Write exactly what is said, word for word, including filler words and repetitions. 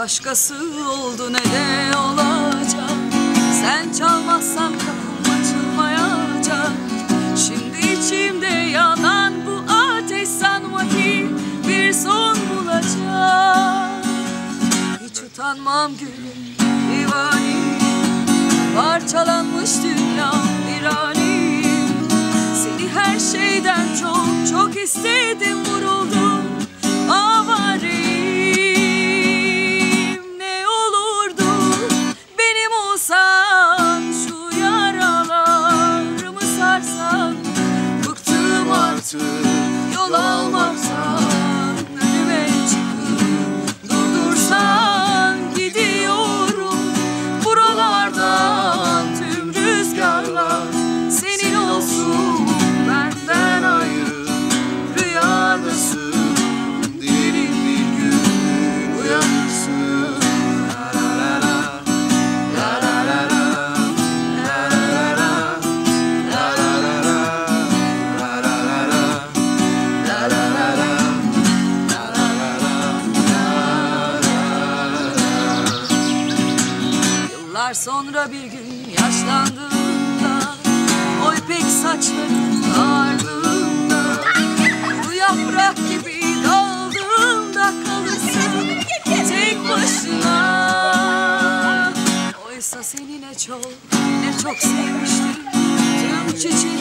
başkası oldu ne de olacak. Sen çalmazsan kapım açılmayacak. Şimdi içimde yanan bu ateş, sanma ki bir son bulacak. Hiç utanmam gülüm divani, parçalanmış dünya viraniyim. Seni her şeyden çok çok istedim, vuruldum avareyim. Ne olurdu benim olsan, şu yaralarımı sarsan. Bıktım artık yol almaktan, önüme çıkıp durdursan. Gidiyorum buralardan, tüm rüzgarlar senin olsun. Benden ayrı rüyadasın, derin bir gün uyanırsın. Yıllar sonra bir gün yaşlandığımda, o ipek saçların ardında, bu yaprak gibi daldığımda kalırsın tek başına. Oysa seni ne çok ne çok sevmiştim, tüm çiçekleri